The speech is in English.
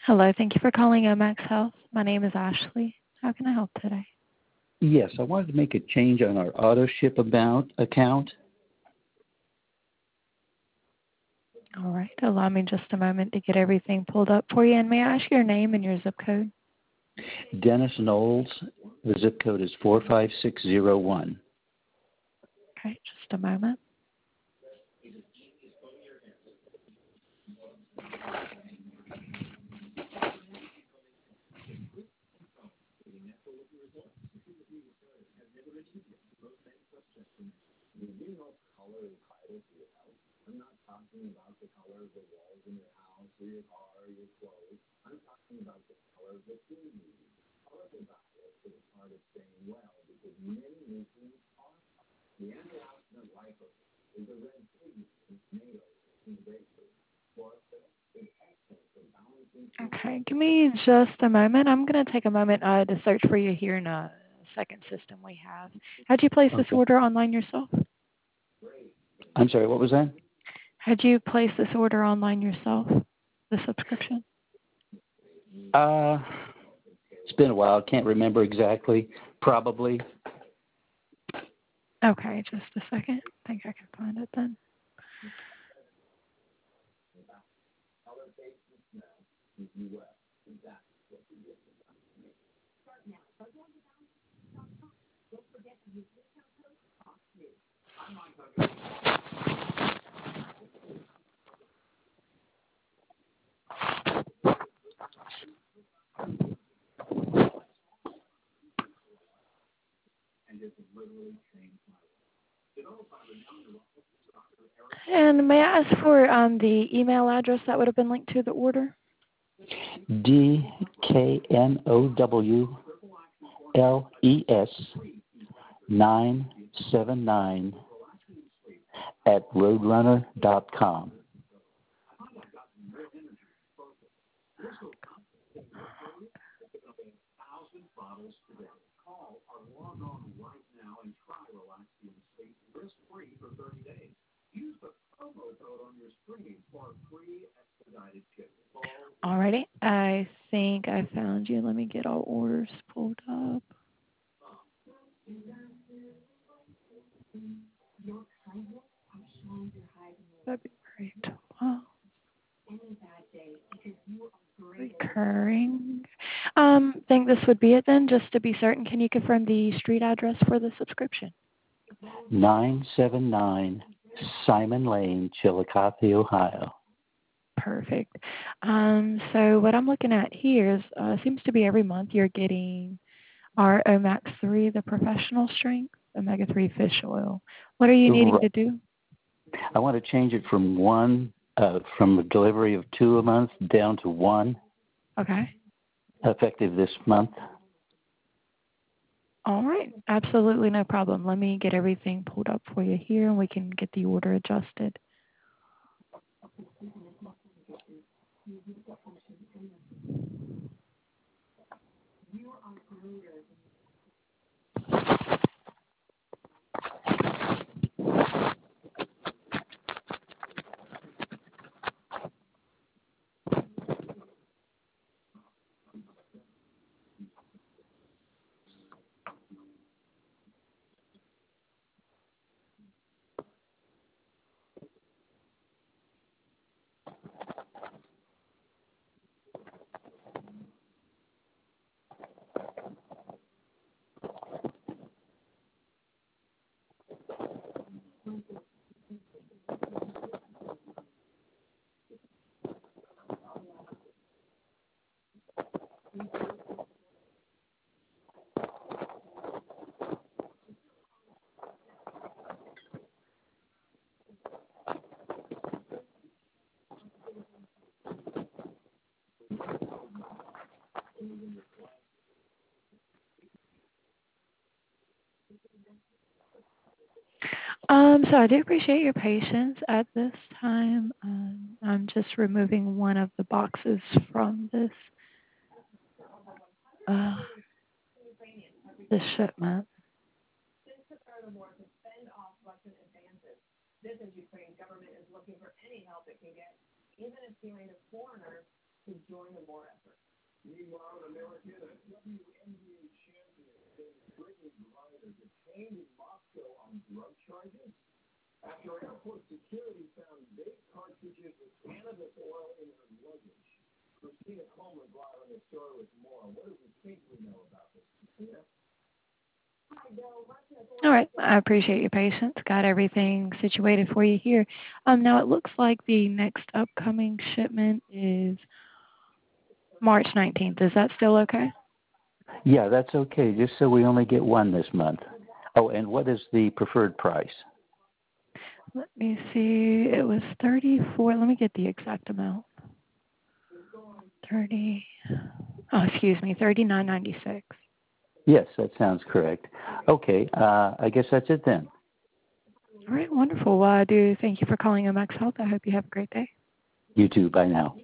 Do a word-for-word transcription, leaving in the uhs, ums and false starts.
Hello, thank you for calling Omax Health. My name is Ashley. How can I help today? Yes, I wanted to make a change on our auto ship about account. All right, allow me just a moment to get everything pulled up for you. And may I ask your name and your zip code? Dennis Knowles, the zip code is four five six zero one. Okay, just a moment. Okay, give me just a moment. I'm going to take a moment uh, to search for you here in a second system we have. Had you place this Okay. order online yourself? I'm sorry, what was that? Had you placed this order online yourself, the subscription? Uh, it's been a while. Can't remember exactly. Probably. Okay, just a second. I think I can find it then. And may I ask for um, the email address that would have been linked to the order? D K N O W L E S nine seven nine at roadrunner dot com. Alrighty, I think I found you. Let me get all orders pulled up. February twelfth. Recurring. Um, think this would be it then, just to be certain. Can you confirm the street address for the subscription? nine seven nine Simon Lane, Chillicothe, Ohio. Perfect. Um, so what I'm looking at here is uh, seems to be every month you're getting our Omax three, the professional strength, omega three fish oil. What are you needing Right. to do? I want to change it from one, uh, from a delivery of two a month down to one, Okay. effective this month. All right. Absolutely no problem. Let me get everything pulled up for you here and we can get the order adjusted. Um, so I do appreciate your patience at this time. Um, I'm just removing one of the boxes from this uh, this shipment. All right. I appreciate your patience. Got everything situated for you here. Um, now it looks like the next upcoming shipment is March nineteenth. Is that still okay? Yeah, that's okay, just so we only get one this month. Oh, and what is the preferred price? Let me see. It was thirty-four. Let me get the exact amount. thirty. Oh, excuse me. thirty-nine ninety-six. Yes, that sounds correct. Okay, uh, I guess that's it then. All right. Wonderful. Well, I do thank you for calling Omax Health. I hope you have a great day. You too. Bye now.